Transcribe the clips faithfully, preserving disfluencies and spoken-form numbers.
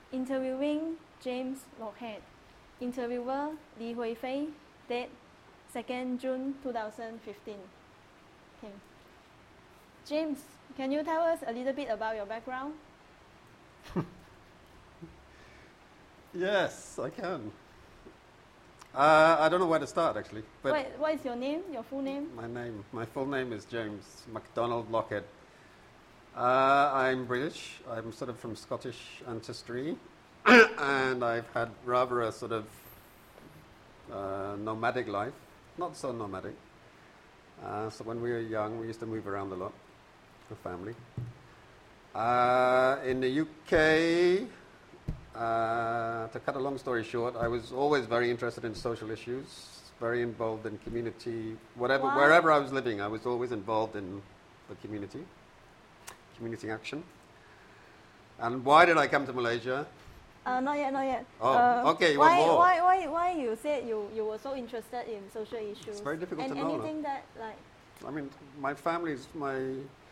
Interviewing James Lockhead. Interviewer Li Huifei. Date second June two thousand fifteen. Okay. James, can you tell us a little bit about your background? Yes, I can. Uh, I don't know where to start, actually. But what, what is your name, your full name? My name, my full name is James MacDonald Lockhead. Uh, I'm British. I'm sort of from Scottish ancestry, and I've had rather a sort of uh, nomadic life. Not so nomadic. Uh, so when we were young, we used to move around a lot, the family. Uh, in the U K, uh, to cut a long story short, I was always very interested in social issues, very involved in community, whatever, Wow. wherever I was living, I was always involved in the community, community action. And why did I come to Malaysia? Uh, not yet, not yet. Oh, uh, okay, you why, want more? Why, why, why you said you, you were so interested in social issues? It's very difficult and to know, anything that, like... I mean, my family's, my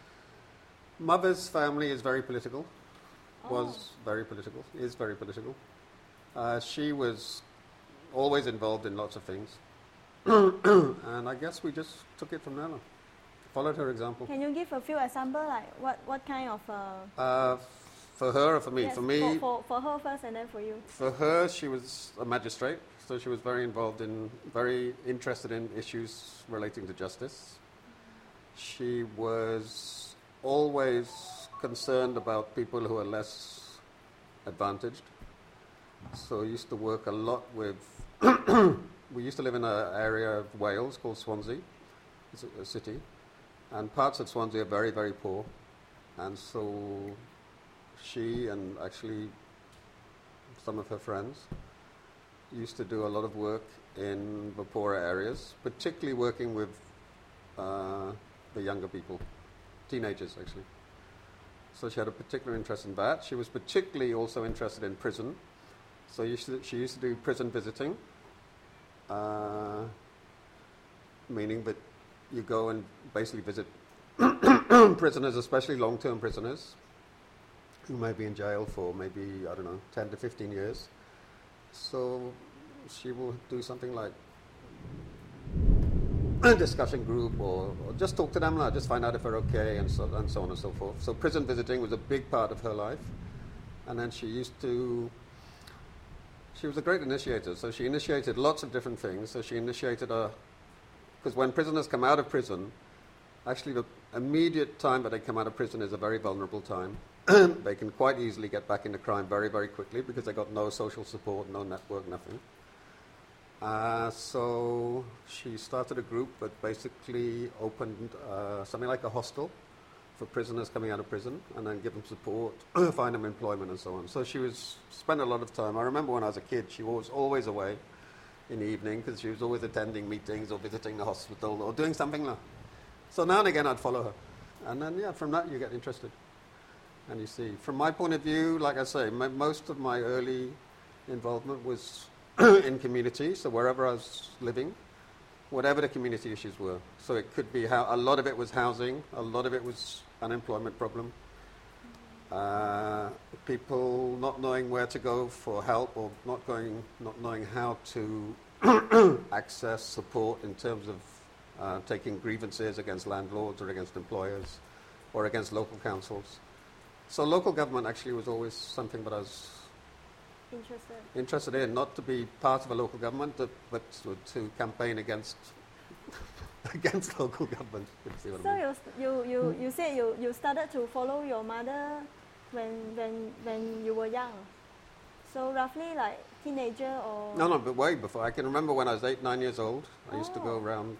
mother's family is very political, Oh. was very political, is very political. Uh, she was always involved in lots of things. And I guess we just took it from there, followed her example. Can you give a few examples, like what, what kind of... Uh, Uh, for her or for me? yes, for me, For, for, for her first and then for you. for her, she was a magistrate, so she was very involved in, very interested in issues relating to justice. She was always concerned about people who are less advantaged. So we used to work a lot with, we used to live in an area of Wales called Swansea, it's a, a city, and parts of Swansea are very, very poor. And so she and actually some of her friends used to do a lot of work in the poorer areas, particularly working with uh, the younger people, teenagers actually. So she had a particular interest in that. She was particularly also interested in prison. So used to, she used to do prison visiting, uh, meaning that you go and basically visit prisoners, especially long-term prisoners, who may be in jail for maybe, I don't know, ten to fifteen years. So she will do something like a discussion group, or, or just talk to them, like, just find out if they're okay, and so, and so on and so forth. So prison visiting was a big part of her life. And then she used to, she was a great initiator, so she initiated lots of different things. So she initiated a, because when prisoners come out of prison, actually the immediate time that they come out of prison is a very vulnerable time. They can quite easily get back into crime very, very quickly because they got no social support, no network, nothing. Uh, so she started a group that basically opened uh, something like a hostel for prisoners coming out of prison, and then give them support, find them employment and so on. So she was spent a lot of time. I remember when I was a kid, she was always away in the evening because she was always attending meetings or visiting the hospital or doing something like that. So now and again I'd follow her. And then, yeah, from that you get interested. And you see, from my point of view, like I say, my, most of my early involvement was in community, so wherever I was living, whatever the community issues were. So it could be, how, a lot of it was housing, a lot of it was unemployment problem, uh, people not knowing where to go for help, or not going, not knowing how to access support in terms of uh, taking grievances against landlords or against employers or against local councils. So local government actually was always something that I was Interested. interested in, not to be part of a local government, but, but to, to campaign against against local government. You see what So I mean? you, you, you, you said you, you started to follow your mother when, when, when you were young. So roughly like teenager or... No, no, but way before. I can remember when I was eight, nine years old, I used to go Oh. around.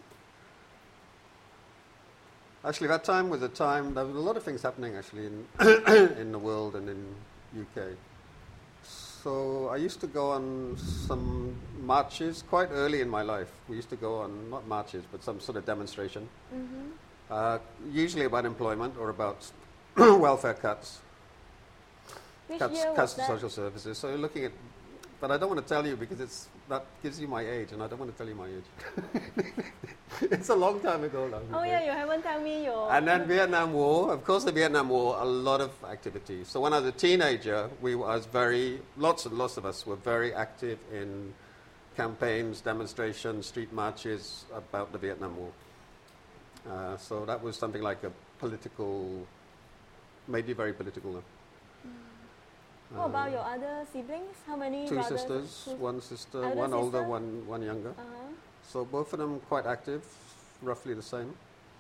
Actually, that time was a time, there was a lot of things happening actually in, in the world and in U K. So I used to go on some marches quite early in my life. We used to go on, not marches, but some sort of demonstration, Mm-hmm. uh, usually about employment or about welfare cuts, Which cuts, year cuts was to that? social services. So you're looking at but I don't want to tell you because it's, that gives you my age, and I don't want to tell you my age. It's a long time ago now. Oh yeah, you haven't told me your... And then Vietnam War, of course the Vietnam War, a lot of activity. So when I was a teenager, we was very, lots and lots of us were very active in campaigns, demonstrations, street marches about the Vietnam War. Uh, so that was something like a political, made you very political. Though. Mm. What uh, about your other siblings? How many Two brothers? sisters, Two one sister, elder one sister? older, one, one younger. Uh-huh. So both of them quite active, roughly the same.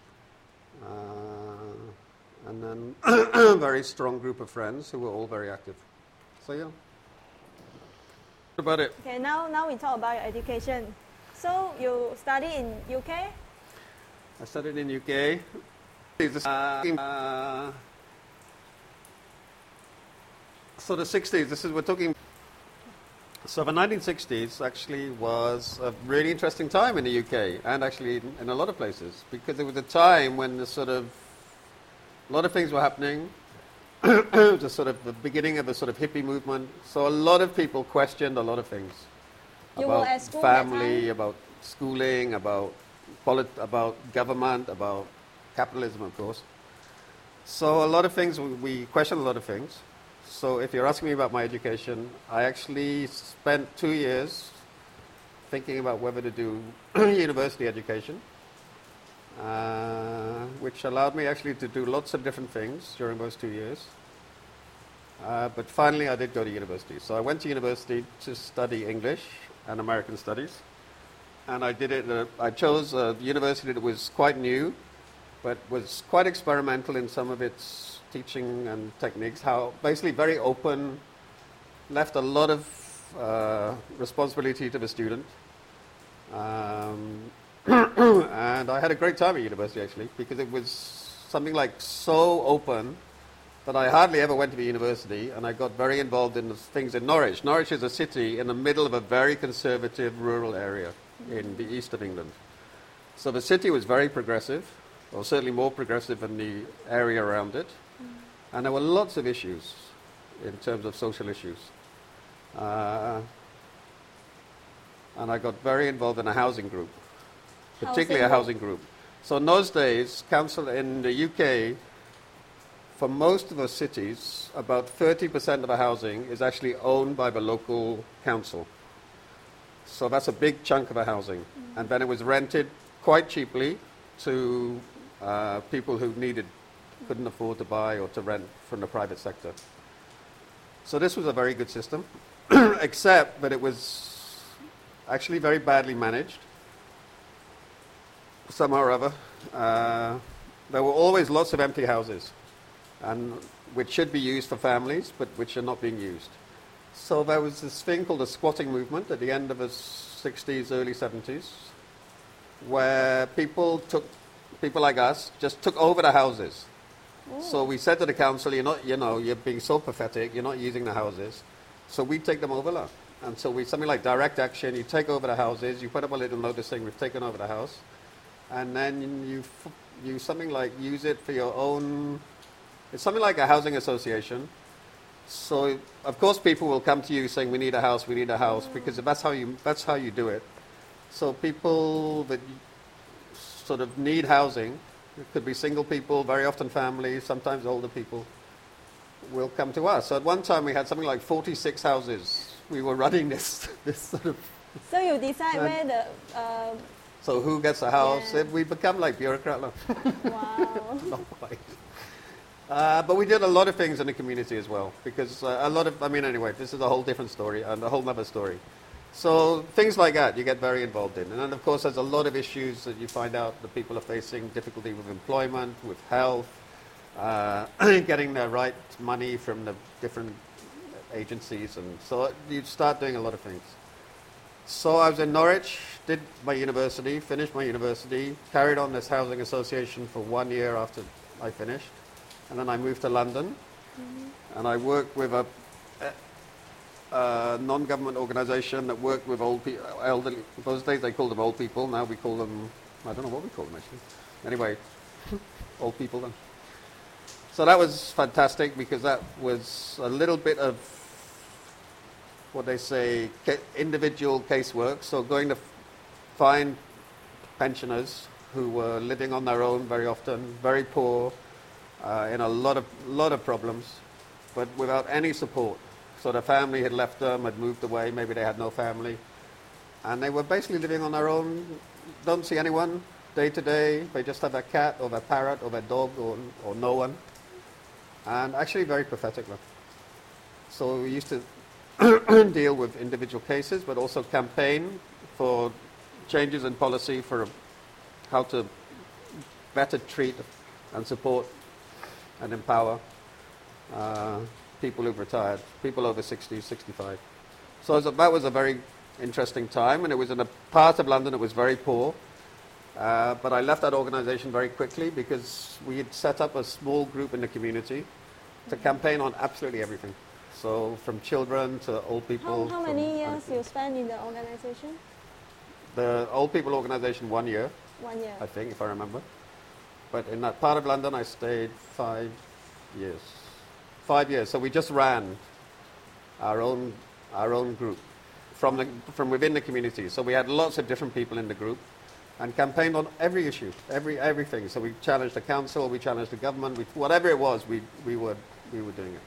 Uh, and then a very strong group of friends who were all very active. So yeah. What about it? Okay, now, now we talk about your education. So you study in U K? I studied in U K. Uh, uh, so the sixties, this is, we're talking, so the nineteen sixties actually was a really interesting time in the U K, and actually in, in a lot of places, because it was a time when the sort of, a lot of things were happening. It was a sort of the beginning of a sort of hippie movement. So a lot of people questioned a lot of things. You about were at school that family, time? about schooling, about polit- about government, about capitalism, of course. So a lot of things, we, we questioned a lot of things. So if you're asking me about my education, I actually spent two years thinking about whether to do university education, uh, which allowed me actually to do lots of different things during those two years. Uh, but finally I did go to university. So I went to university to study English and American Studies. And I did it, uh, I chose a university that was quite new, but was quite experimental in some of its teaching and techniques, how basically very open, left a lot of uh, responsibility to the student. Um, and I had a great time at university actually, because it was something like so open that I hardly ever went to the university, and I got very involved in the things in Norwich. Norwich is a city in the middle of a very conservative rural area in the east of England. So the city was very progressive, or certainly more progressive than the area around it. Mm. And there were lots of issues in terms of social issues. Uh, and I got very involved in a housing group, particularly housing a housing group. So in those days, council in the U K, for most of the cities, about thirty percent of the housing is actually owned by the local council. So that's a big chunk of the housing. Mm. And then it was rented quite cheaply to uh, people who needed, couldn't afford to buy or to rent from the private sector. So this was a very good system, except that it was actually very badly managed, somehow or other. Uh, there were always lots of empty houses, and which should be used for families, but which are not being used. So there was this thing called the squatting movement at the end of the sixties, early seventies, where people took, people like us, just took over the houses. Ooh. So we said to the council, you're not, you know, you're being so pathetic, you're not using the houses, so we take them over. And so we, something like direct action, you take over the houses, you put up a little notice saying we've taken over the house, and then you, you something like use it for your own, it's something like a housing association. So, of course, people will come to you saying, we need a house, we need a house, because that's how you, that's how you do it. So people that sort of need housing, it could be single people, very often families, sometimes older people, will come to us. So at one time we had something like forty-six houses. We were running this, this sort of... So you decide where the... Uh, so who gets a house? yeah. We become like bureaucrat. Wow. Not quite. Uh, but we did a lot of things in the community as well, because uh, a lot of, I mean, anyway, this is a whole different story and a whole other story. So things like that you get very involved in. And then, of course, there's a lot of issues that you find out that people are facing, difficulty with employment, with health, uh, getting the right money from the different agencies. And so you start doing a lot of things. So I was in Norwich, did my university, finished my university, carried on this housing association for one year after I finished. And then I moved to London, mm-hmm. and I worked with a, a, a non-government organisation that worked with old people, elderly. In those days they called them old people. Now we call them, I don't know what we call them actually. Anyway, old people then. So that was fantastic because that was a little bit of what they say, ca- individual casework. So going to f- find pensioners who were living on their own very often, very poor, uh, in a lot of lot of problems, but without any support. So the family had left them, had moved away. Maybe they had no family, and they were basically living on their own. Don't see anyone day to day. They just have a cat or a parrot or a dog or or no one, and actually very pathetic. So we used to deal with individual cases, but also campaign for changes in policy for how to better treat and support and empower uh, people who've retired, people over sixty, sixty-five. So it was a, that was a very interesting time, and it was in a part of London that was very poor. Uh, but I left that organization very quickly because we had set up a small group in the community to campaign on absolutely everything. So from children to old people. How, how many years you spent in the organization? The old people organization, one year. One year. I think, if I remember. But in that part of London, I stayed five years. Five years. So we just ran our own our own group from the from within the community. So we had lots of different people in the group, and campaigned on every issue, every everything. So we challenged the council, we challenged the government, we, whatever it was, we we were we were doing it.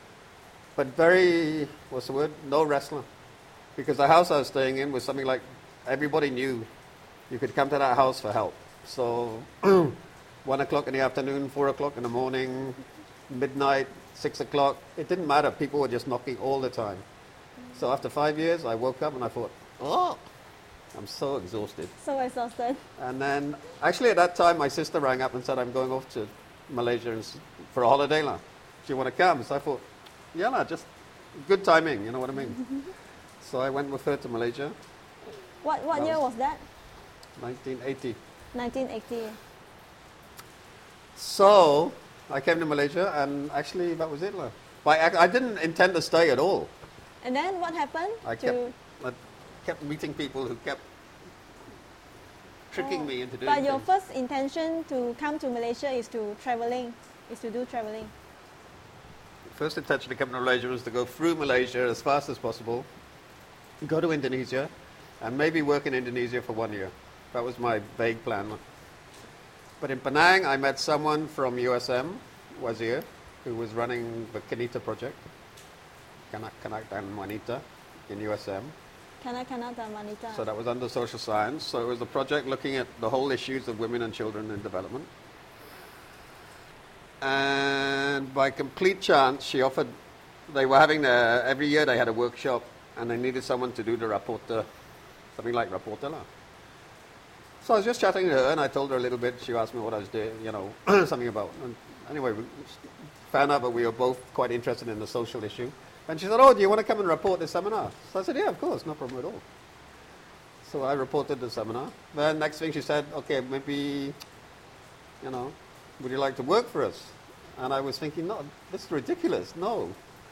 But very, what's the word? No wrestler, because the house I was staying in was something like everybody knew you could come to that house for help. So one o'clock in the afternoon, four o'clock in the morning, midnight, six o'clock, it didn't matter. People were just knocking all the time. So after five years, I woke up and I thought, oh, I'm so exhausted. So exhausted. And then, actually at that time, my sister rang up and said, I'm going off to Malaysia and s- for a holiday. La. Do you want to come? So I thought, yeah, la, just good timing, you know what I mean? So I went with her to Malaysia, What, what That year was- was that? nineteen eighty. nineteen eighty. So I came to Malaysia, and actually that was it. La. But I, I didn't intend to stay at all. And then what happened? I to, kept, I kept meeting people who kept tricking Oh, me into doing But your things. first intention to come to Malaysia is to traveling, is to do traveling. First intention to come to Malaysia was to go through Malaysia as fast as possible, go to Indonesia, and maybe work in Indonesia for one year. That was my vague plan. But in Penang, I met someone from U S M, Wazir, who was running the Kanita project, Kanak Kanak dan Wanita, in U S M. Kanak-kanak dan wanita. So that was under social science. So it was a project looking at the whole issues of women and children in development. And by complete chance, she offered, they were having, a, every year they had a workshop, and they needed someone to do the rapporteur, something like rapporteur. La. So I was just chatting to her, and I told her a little bit. She asked me what I was doing, you know, something about. And anyway, we found out that we were both quite interested in the social issue. And she said, oh, do you want to come and report this seminar? So I said, yeah, of course, no problem at all. So I reported the seminar. Then next thing she said, okay, maybe, you know, would you like to work for us? And I was thinking, no, this is ridiculous, no.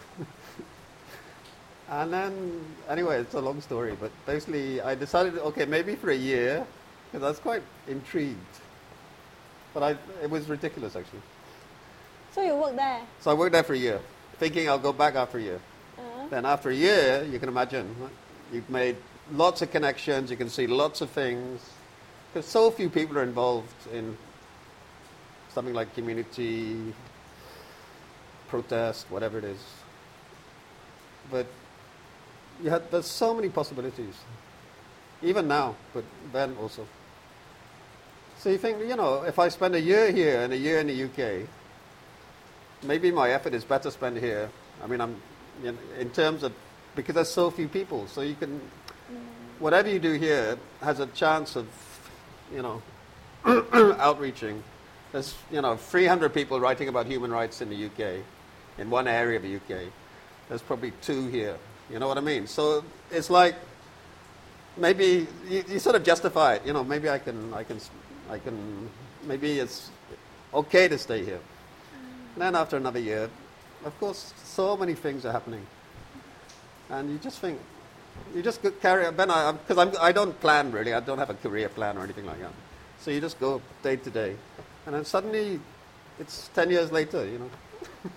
And then, anyway, it's a long story, but basically I decided, okay, maybe for a year, because I was quite intrigued. But I, it was ridiculous, actually. So you work there? So I worked there for a year, thinking I'll go back after a year. Uh, Then after a year, you can imagine, right? You've made lots of connections, you can see lots of things, because so few people are involved in something like community protest, whatever it is. But you had, there's so many possibilities, even now, but then also. So you think, you know, if I spend a year here and a year in the U K, maybe my effort is better spent here. I mean, I'm you know, in terms of, because there's so few people, so you can, whatever you do here has a chance of, you know, outreaching. There's, you know, three hundred people writing about human rights in the U K, in one area of the U K. There's probably two here. You know what I mean? So it's like, maybe you, you sort of justify it. You know, maybe I can, I can, I can, maybe it's okay to stay here. And then after another year, of course, so many things are happening. And you just think, you just go carry on. Ben, I, because I'm, I don't plan really. I don't have a career plan or anything like that. So you just go day to day. And then suddenly, it's ten years later, you know.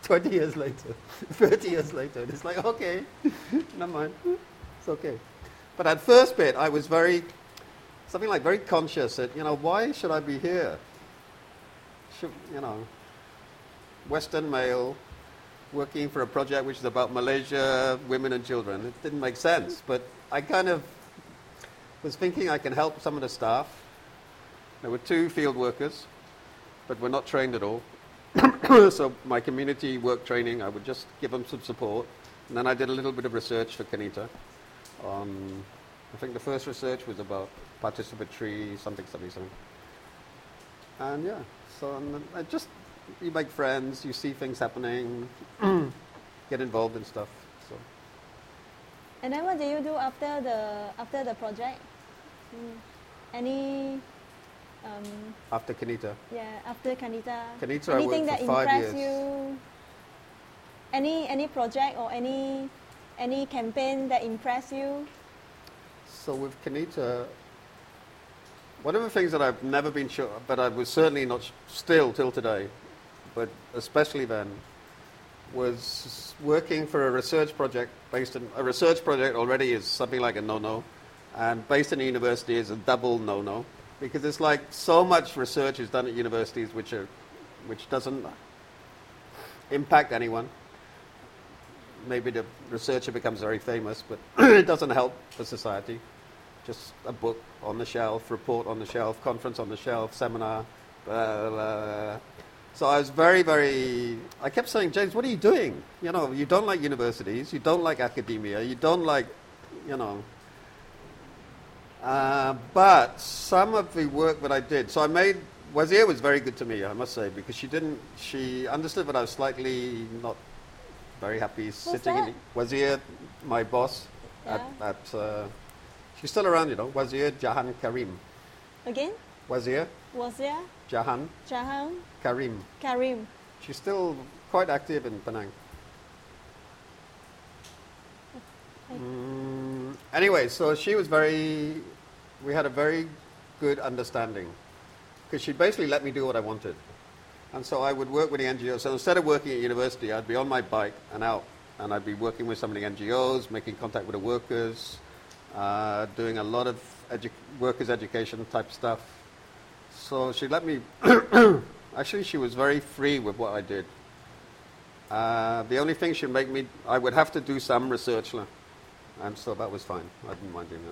twenty years later, thirty years later. And it's like, okay, never mind. It's okay. But at first bit, I was very, something like very conscious that, you know, why should I be here? Should, you know, Western male, working for a project which is about Malaysia, women and children. It didn't make sense, but I kind of was thinking I can help some of the staff. There were two field workers, but were not trained at all. So my community work training, I would just give them some support. And then I did a little bit of research for Kanita. Um, I think the first research was about participatory something, something, something. And yeah, so and I just, you make friends, you see things happening, get involved in stuff. So. And then what do you do after the after the project? Mm. Any um, after Kanita? Yeah, after Kanita. Kanita, anything I worked that for five impressed years. you? Any any project or any any campaign that impressed you? So with Kanita, one of the things that I've never been sure, but I was certainly not sh- still till today, but especially then, was working for a research project based in, a research project already is something like a no-no, and based in a university is a double no-no, because it's like so much research is done at universities which are, which doesn't impact anyone. Maybe the researcher becomes very famous, but it doesn't help the society. Just a book on the shelf, report on the shelf, conference on the shelf, seminar. Blah, blah. So I was very, very, I kept saying, James, what are you doing? You know, you don't like universities, you don't like academia, you don't like, you know. Uh, but some of the work that I did, so I made, Wazir was very good to me, I must say, because she didn't, she understood that I was slightly not very happy Who's sitting that? in, Wazir, my boss, Yeah. at, at uh, she's still around, you know, Wazir Jahan Karim. Again? Wazir Was there Jahan Jahan Karim. Karim? She's still quite active in Penang. Mm, anyway, so she was very, we had a very good understanding, because she basically let me do what I wanted. And so I would work with the N G Os. So instead of working at university, I'd be on my bike and out, and I'd be working with some of the N G Os, making contact with the workers, uh, doing a lot of edu- workers' education type stuff. So she let me, actually she was very free with what I did. Uh, the only thing she'd make me, I would have to do some research, and so that was fine. I didn't mind doing that.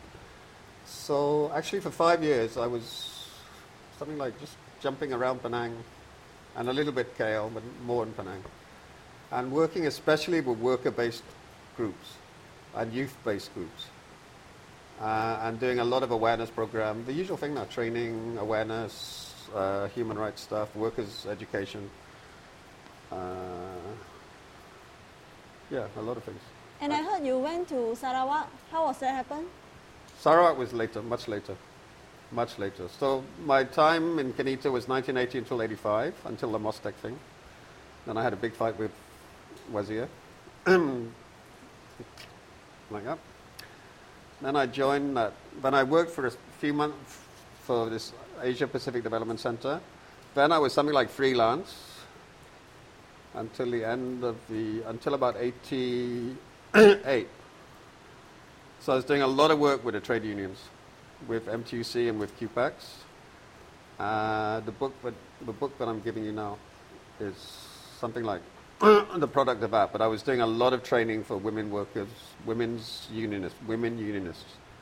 So actually for five years I was something like just jumping around Penang, and a little bit K L, but more in Penang. And working especially with worker-based groups and youth-based groups. Uh, and doing a lot of awareness program, the usual thing now, training, awareness, uh, human rights stuff, workers' education. Uh, yeah, a lot of things. And I heard you went to Sarawak. How was that happen? Sarawak was later, much later. Much later. So my time in Kanita was nineteen eighty until eighty-five, until the Mostek thing. Then I had a big fight with Wazir. Like that. Then I joined that. Then I worked for a few months for this Asia Pacific Development Center. Then I was something like freelance until the end of the, until about eighty-eight. So I was doing a lot of work with the trade unions, with M T U C and with Q PAX. Uh, the book, that, the book that I'm giving you now is something like the product of that. But I was doing a lot of training for women workers, women's unionists, women unionists.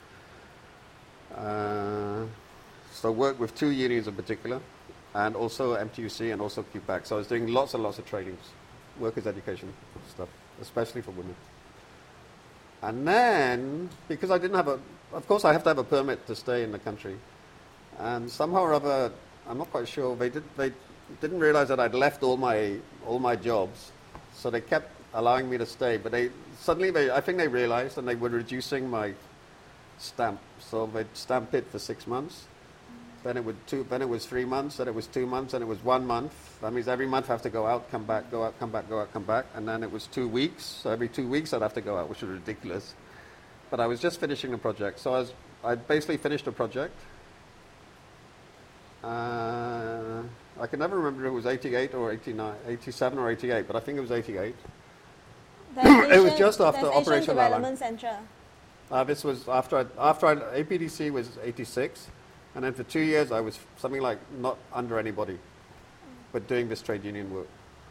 Uh, so worked with two unions in particular, and also M T U C and also Q PAX. So I was doing lots and lots of trainings, workers' education stuff, especially for women. And then, because I didn't have a, of course I have to have a permit to stay in the country. And somehow or other, I'm not quite sure, they, did, they didn't realize that I'd left all my, all my jobs. So they kept allowing me to stay. But they suddenly, they, I think they realized, and they were reducing my stamp. So they'd stamp it for six months. Then it, would two, then it was three months, then it was two months, then it was one month. That means every month I have to go out, come back, go out, come back, go out, come back. And then it was two weeks. So every two weeks I'd have to go out, which was ridiculous. But I was just finishing the project. So I was, I basically finished the project. Uh, I can never remember if it was eighty-eight or eighty-nine, eighty-seven or eighty-eight, but I think it was eighty-eight. It was just after Asian Operation Development Central. Uh, this was after I, after I, A P D C was eighty-six, and then for two years I was something like not under anybody, but doing this trade union work.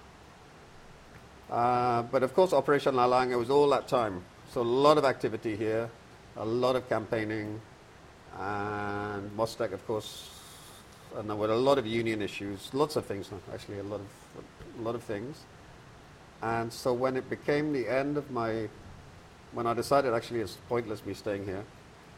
Uh, but of course, Operation Lalang, it was all that time. So a lot of activity here, a lot of campaigning, and Mostek, of course, and there were a lot of union issues, lots of things, actually, a lot of, a lot of things. And so when it became the end of my, when I decided actually it's pointless me staying here,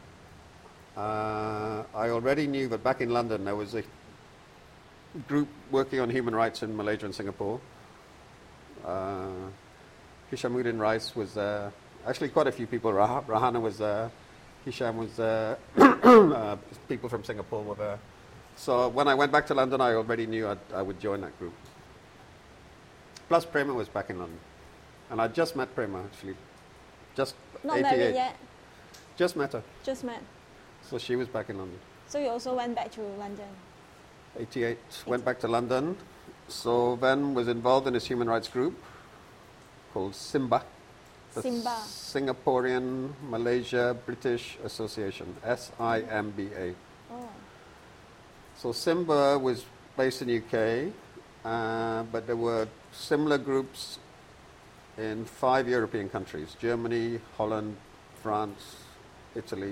uh, I already knew that back in London there was a group working on human rights in Malaysia and Singapore. Uh, Hishamuddin Rais was there. Actually, quite a few people. Rah- Rahana was there. Hisham was there. uh, people from Singapore were there. So when I went back to London, I already knew I'd, I would join that group. Plus, Prema was back in London. And I just met Prema, actually. Just Not eighty-eight. married yet? Just met her. Just met. So she was back in London. So you also went back to London? eighty-eight, went back to London. So then was involved in this human rights group called SIMBA. The SIMBA. Singaporean Malaysia British Association, S I M B A. Oh. So SIMBA was based in U K, uh, but there were similar groups in five European countries: Germany, Holland, France, Italy,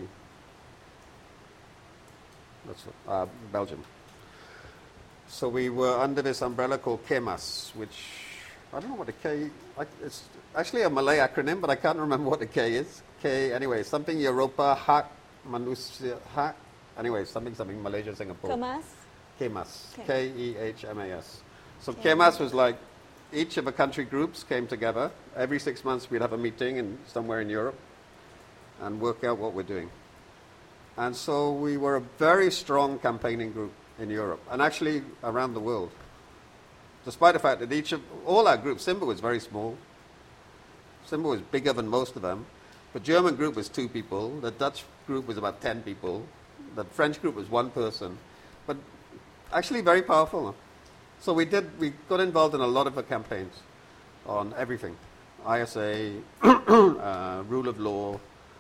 that's, uh, Belgium. So we were under this umbrella called KEMAS, which I don't know what the K. I, it's actually a Malay acronym, but I can't remember what the K is. K anyway, something Europa Hak Manusia Hak. Anyway, something something Malaysia Singapore. KEMAS? KEMAS. K E H M A S. So Okay. KEMAS was like each of the country groups came together. Every six months we'd have a meeting in somewhere in Europe and work out what we're doing. And so we were a very strong campaigning group in Europe and actually around the world. Despite the fact that each of all our groups, SIMBA was very small. SIMBA was bigger than most of them. The German group was two people. The Dutch group was about ten people. The French group was one person. But actually very powerful. So we did, we got involved in a lot of the campaigns on everything. I S A, uh, rule of law,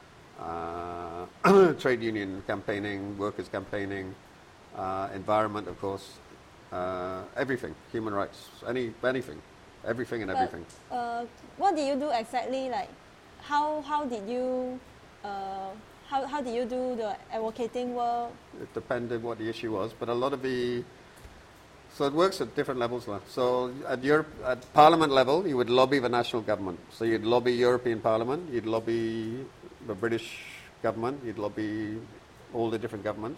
uh, trade union campaigning, workers campaigning, uh, environment, of course, uh, everything, human rights, any anything, everything and But, everything. Uh, what did you do exactly? Like, how how did you uh, how how did you do the advocating work? It depended what the issue was, but a lot of the so it works at different levels. Now. So at Europe, at Parliament level, you would lobby the national government. So you'd lobby European Parliament, you'd lobby the British government, you'd lobby all the different governments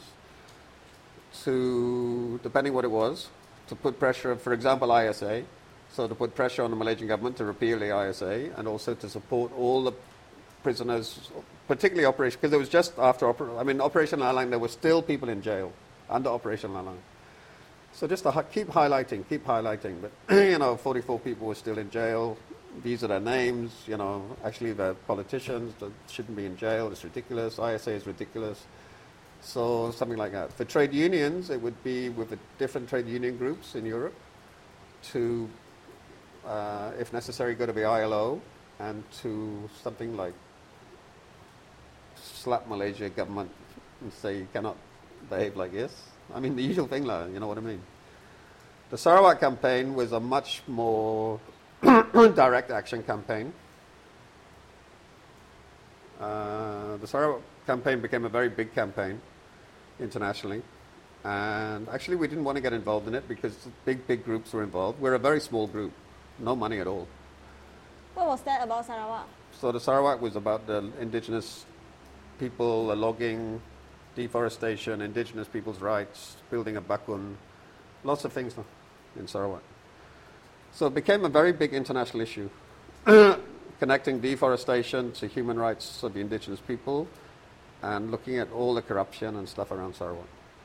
to, depending what it was, to put pressure, for example, I S A, so to put pressure on the Malaysian government to repeal the I S A and also to support all the prisoners, particularly Operation, because it was just after, I mean, Operation Lalang, there were still people in jail under Operation Lalang. So just to hi- keep highlighting, keep highlighting, but, you know, forty-four people were still in jail. These are their names, you know, actually they're politicians that shouldn't be in jail, it's ridiculous, I S A is ridiculous. So something like that. For trade unions, it would be with the different trade union groups in Europe to, uh, if necessary, go to the I L O and to something like slap Malaysia government and say you cannot behave like this. I mean, the usual thing, like, you know what I mean. The Sarawak campaign was a much more direct action campaign. Uh, the Sarawak campaign became a very big campaign internationally. And actually we didn't want to get involved in it because big, big groups were involved. We're a very small group, no money at all. What was that about Sarawak? So the Sarawak was about the indigenous people, the logging, deforestation, indigenous people's rights, building a bakun, lots of things in Sarawak. So it became a very big international issue, connecting deforestation to human rights of the indigenous people and looking at all the corruption and stuff around Sarawak.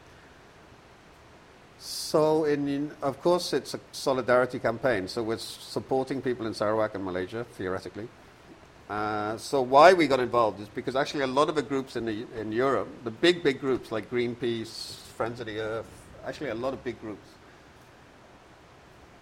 So, in, of course, it's a solidarity campaign, so we're supporting people in Sarawak and Malaysia, theoretically. Uh, so why we got involved is because actually a lot of the groups in, the, in Europe, the big, big groups like Greenpeace, Friends of the Earth, actually a lot of big groups,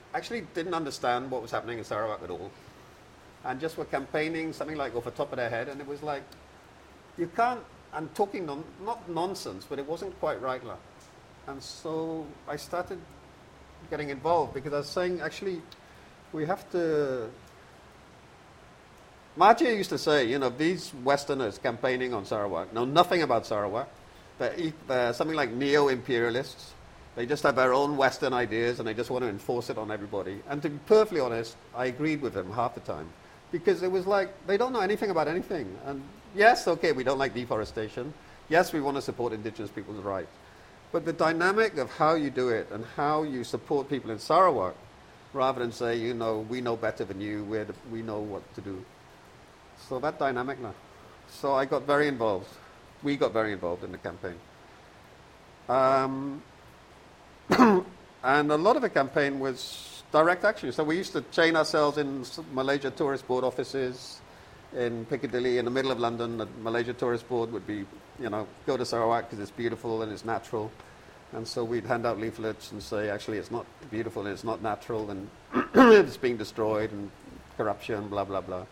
actually didn't understand what was happening in Sarawak at all, and just were campaigning something like off the top of their head, and it was like, you can't, and talking non, not nonsense, but it wasn't quite right. La. And so I started getting involved because I was saying, actually, we have to. Mahathir used to say, you know, these Westerners campaigning on Sarawak know nothing about Sarawak. They're, e- they're something like neo-imperialists. They just have their own Western ideas and they just want to enforce it on everybody. And to be perfectly honest, I agreed with them half the time. Because it was like, they don't know anything about anything. And yes, okay, we don't like deforestation. Yes, we want to support indigenous people's rights. But the dynamic of how you do it and how you support people in Sarawak, rather than say, you know, we know better than you, we're the, we know what to do. So that dynamic now. So I got very involved. We got very involved in the campaign. Um, and a lot of the campaign was direct action. So we used to chain ourselves in Malaysia Tourist Board offices in Piccadilly in the middle of London. The Malaysia Tourist Board would be, you know, go to Sarawak because it's beautiful and it's natural. And so we'd hand out leaflets and say, actually, it's not beautiful and it's not natural and it's being destroyed and corruption, blah, blah, blah.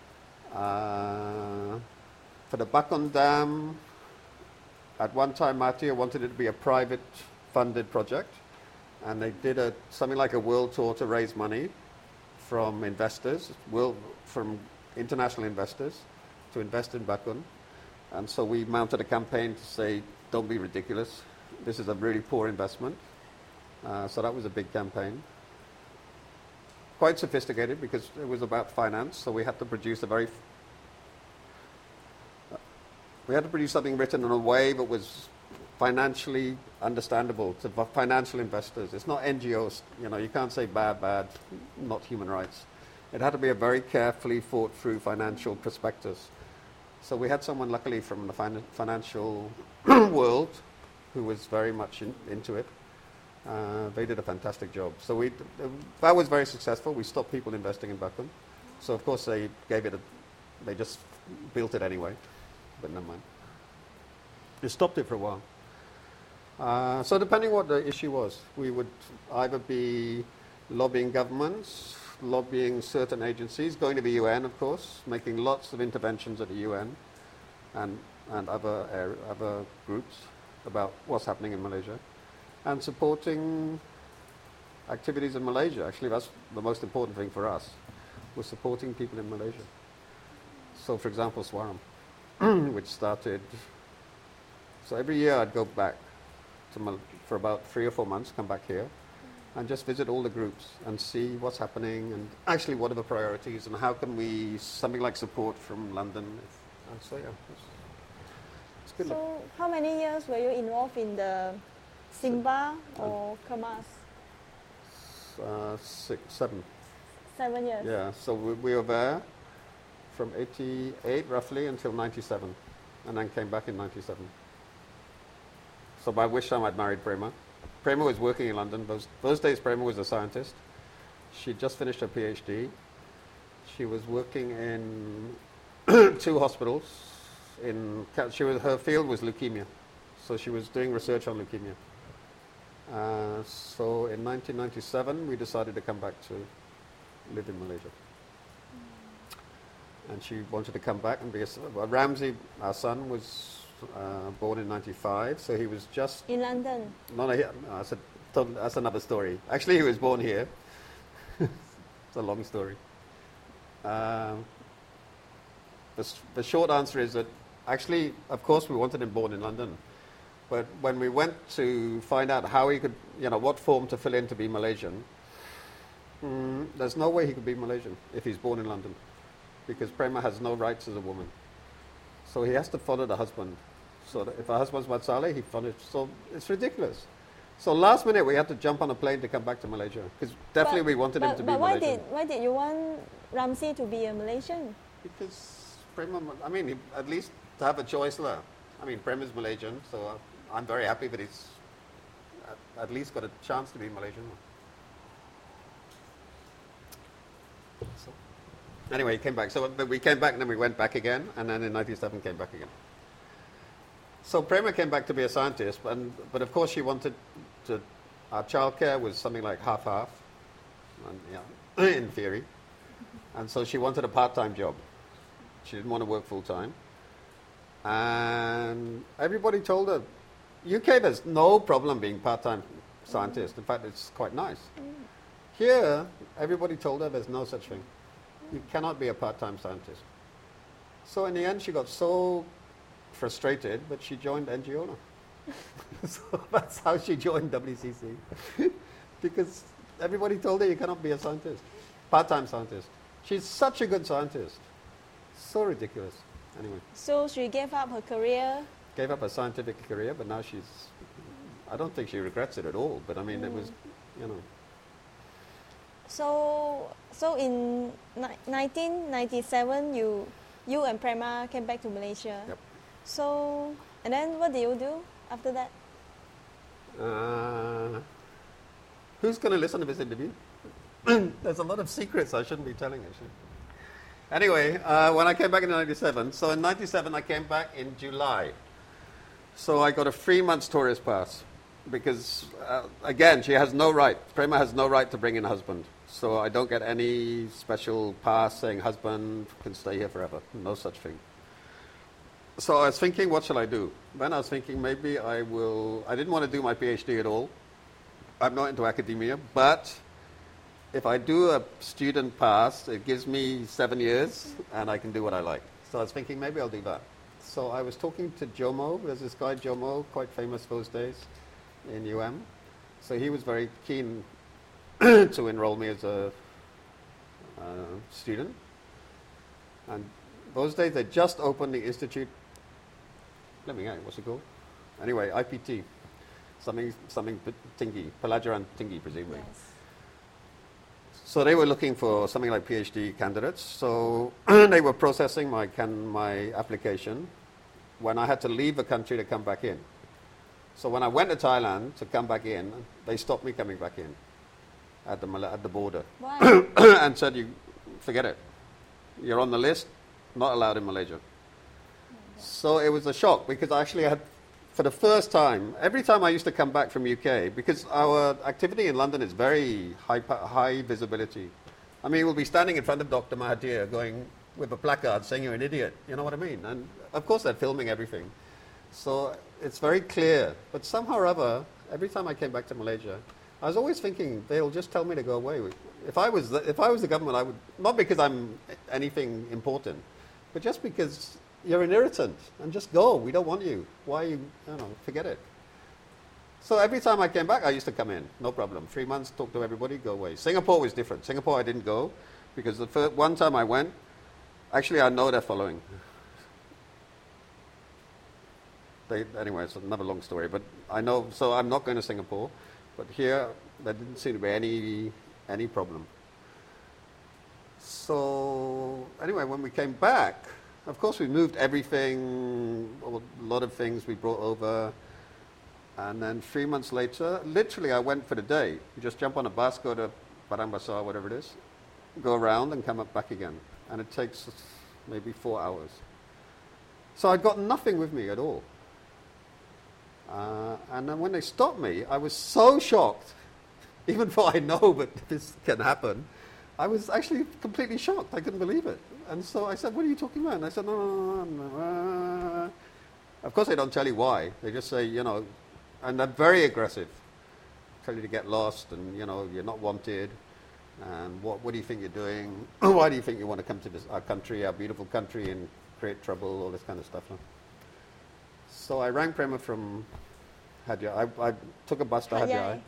Uh, for the Bakon Dam, at one time Mahathir wanted it to be a private funded project, and they did a, something like a world tour to raise money from investors, world, from international investors to invest in Bakun. And so we mounted a campaign to say, don't be ridiculous, this is a really poor investment. Uh, so that was a big campaign. Quite sophisticated because it was about finance, so we had to produce a very, uh, we had to produce something written in a way that was financially understandable to financial investors. It's not N G Os, you know, you can't say bad, bad, not human rights. It had to be a very carefully thought through financial prospectus. So we had someone luckily from the fin- financial world who was very much in, into it. Uh, they did a fantastic job. So we, uh, that was very successful. We stopped people investing in Bakun. So of course they gave it a, they just built it anyway, but never mind. They stopped it for a while. Uh, so depending what the issue was, we would either be lobbying governments, lobbying certain agencies, going to the U N of course, making lots of interventions at the U N and, and other, area, other groups about what's happening in Malaysia. And supporting activities in Malaysia. Actually, that's the most important thing for us, was supporting people in Malaysia. So, for example, Swaram, which started, so every year I'd go back to Mal- for about three or four months, come back here, and just visit all the groups and see what's happening, and actually what are the priorities, and how can we, something like support from London. And so, yeah, it's, it's good. So, how many years were you involved in the Simba or Kamas? Uh, six, seven. Seven years. Yeah, so we, we were there from eighty-eight roughly until ninety-seven, and then came back in ninety-seven. So by which time I'd married Prema. Prema was working in London. Those, those days Prema was a scientist. She'd just finished her PhD. She was working in two hospitals. In, she was, her field was leukemia. So she was doing research on leukemia. Uh, so in nineteen ninety-seven, we decided to come back to live in Malaysia. Mm. And she wanted to come back and be a... Well, Ramsey, our son, was uh, born in ninety-five, so he was just... In London? No, no, no that's, a, that's another story. Actually, he was born here. It's a long story. Um, the, the short answer is that, actually, of course, we wanted him born in London. But when we went to find out how he could, you know, what form to fill in to be Malaysian, mm, there's no way he could be Malaysian if he's born in London, because Prema has no rights as a woman. So he has to follow the husband. So that if her husband's Mat Saleh, he follows. So it's ridiculous. So last minute we had to jump on a plane to come back to Malaysia, because definitely but, we wanted but, him to but be why Malaysian. Did, why did you want Ramsey to be a Malaysian? Because Prema, I mean, he, at least to have a choice there. I mean, Prema's Malaysian, so... Uh, I'm very happy that he's at, at least got a chance to be Malaysian. So, anyway, he came back. So but we came back and then we went back again, and then in ninety-seven came back again. So Prema came back to be a scientist, and, but of course she wanted to, our childcare was something like half-half. and, yeah, in theory. And so she wanted a part-time job. She didn't want to work full-time. And everybody told her, U K, there's no problem being part-time scientist. In fact, it's quite nice. Here, everybody told her there's no such thing. You cannot be a part-time scientist. So in the end, she got so frustrated that she joined N G O L A. So that's how she joined W C C. Because everybody told her you cannot be a scientist, part-time scientist. She's such a good scientist. So ridiculous. Anyway. So she gave up her career? Gave up her scientific career, but now she's, I don't think she regrets it at all, but I mean, mm. it was, you know. So, so in ni nineteen ninety-seven, you, you and Prema came back to Malaysia. Yep. So, and then what did you do after that? Uh, who's going to listen to this interview? There's a lot of secrets I shouldn't be telling, actually. Anyway, uh, when I came back in ninety-seven, so in ninety-seven I came back in July. So I got a three months tourist pass because, uh, again, she has no right, Prema has no right to bring in a husband. So I don't get any special pass saying husband can stay here forever. No such thing. So I was thinking, what shall I do? Then I was thinking maybe I will, I didn't want to do my PhD at all. I'm not into academia, but if I do a student pass, it gives me seven years and I can do what I like. So I was thinking maybe I'll do that. So I was talking to Jomo. There's this guy, Jomo, quite famous those days in U M. So he was very keen to enroll me as a uh, student. And those days they just opened the institute. Let me get what's it called? Anyway, I P T. Something, something Tinggi, Pelajaran Tinggi, presumably. Yes. So they were looking for something like PhD candidates. So they were processing my can, my application when I had to leave the country to come back in. So when I went to Thailand to come back in, they stopped me coming back in at the at the border. Why? And said, "You forget it. You're on the list, not allowed in Malaysia." Okay. So it was a shock because I actually had, for the first time, every time I used to come back from U K, because our activity in London is very high, high visibility. I mean, we'll be standing in front of Doctor Mahathir going with a placard saying you're an idiot. You know what I mean? And of course they're filming everything. So it's very clear. But somehow or other, every time I came back to Malaysia, I was always thinking they'll just tell me to go away. If I was the, if I was the government, I would, not because I'm anything important, but just because you're an irritant, and just go. We don't want you. Why you, I don't know, forget it. So every time I came back, I used to come in, no problem. Three months, talk to everybody, go away. Singapore was different. Singapore, I didn't go, because the first, one time I went, actually I know they're following. They, anyway, it's another long story, but I know, so I'm not going to Singapore, but here, there didn't seem to be any, any problem. So anyway, when we came back, of course, we moved everything, a lot of things we brought over. And then three months later, literally I went for the day. You just jump on a bus, go to Padang Besar, whatever it is, go around and come up back again. And it takes maybe four hours. So I'd got nothing with me at all. Uh, and then when they stopped me, I was so shocked, even though I know that this can happen, I was actually completely shocked. I couldn't believe it. And so I said, what are you talking about? And I said, no, no, no, no, no. Of course, they don't tell you why. They just say, you know, and they're very aggressive. Tell you to get lost and, you know, you're not wanted. And what, what do you think you're doing? Why do you think you want to come to this, our country, our beautiful country, and create trouble, all this kind of stuff. Huh? So I rang Prema from Hat Yai. I, I took a bus to Hat Yai.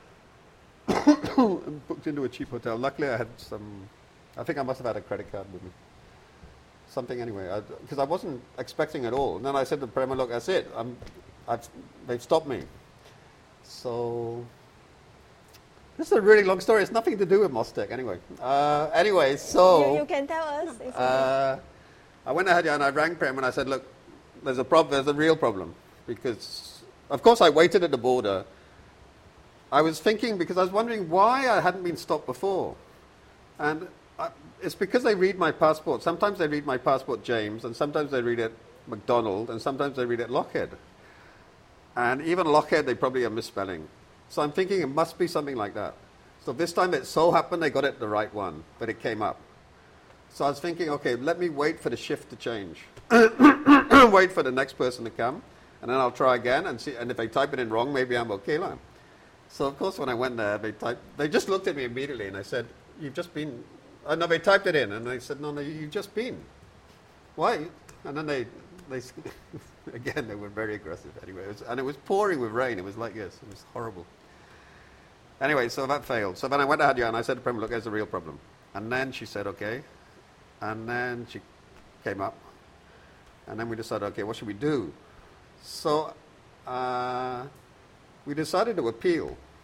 And booked into a cheap hotel. Luckily, I had some, I think I must have had a credit card with me. Something anyway, because I, I wasn't expecting at all. And then I said to Prema, look, that's it. I'm, I've, they've stopped me. So, this is a really long story. It's nothing to do with Mostek anyway. Uh, anyway, so... You, you can tell us. Uh, I went ahead and I rang Prem and I said, look, there's a problem, there's a real problem. Because, of course, I waited at the border. I was thinking, because I was wondering why I hadn't been stopped before. And I, it's because they read my passport. Sometimes they read my passport, James, and sometimes they read it McDonald, and sometimes they read it Lockheed. And even Lockheed, they probably are misspelling. So I'm thinking it must be something like that. So this time it so happened they got it the right one, but it came up. So I was thinking, okay, let me wait for the shift to change. Wait for the next person to come, and then I'll try again and see. And if they type it in wrong, maybe I'm okay now. So of course, when I went there, they typed. They just looked at me immediately, and I said, "You've just been." Oh, no, they typed it in, and they said, "No, no, you've just been." Why? And then they, they again, they were very aggressive. Anyway, it was, and it was pouring with rain. It was like this. It was horrible. Anyway, so that failed. So then I went to Hadya and I said to Prema, "Look, there's a real problem." And then she said, "Okay." And then she came up. And then we decided, okay, what should we do? So uh, we decided to appeal.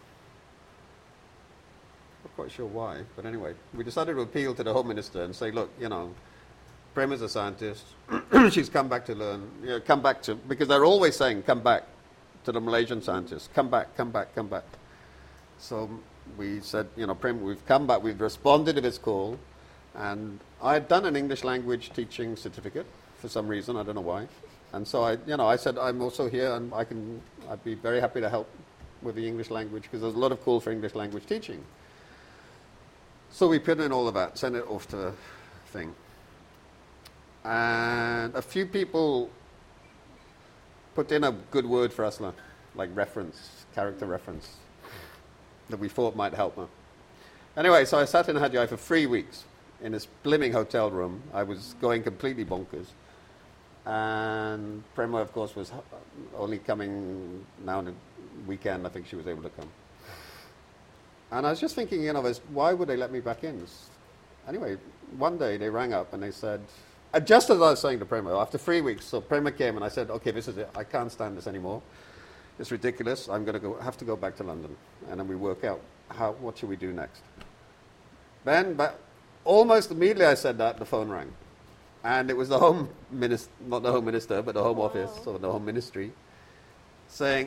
Not quite sure why, but anyway, we decided to appeal to the Home Minister and say, look, you know, Prema's a scientist. She's come back to learn, you know, come back to, because they're always saying, come back to the Malaysian scientists. Come back, come back, come back. So we said, you know, Prema, we've come back, we've responded to this call. And I had done an English language teaching certificate for some reason, I don't know why. And so I, you know, I said, I'm also here and I can, I'd be very happy to help with the English language because there's a lot of call for English language teaching. So we put in all of that, sent it off to the thing. And a few people put in a good word for Asla, like reference, character reference, that we thought might help her. Anyway, so I sat in Hadya for three weeks. In this blimming hotel room. I was going completely bonkers. And Prema, of course, was only coming now on a weekend. I think she was able to come. And I was just thinking, you know, why would they let me back in? Anyway, one day they rang up and they said, uh, just as I was saying to Prema, after three weeks, so Prema came and I said, okay, this is it. I can't stand this anymore. It's ridiculous. I'm going to go, have to go back to London. And then we work out, how, what should we do next? Then, but almost immediately I said that, the phone rang. And it was the Home Minister, not the Home Minister, but the Home Office, or the Home Ministry, saying,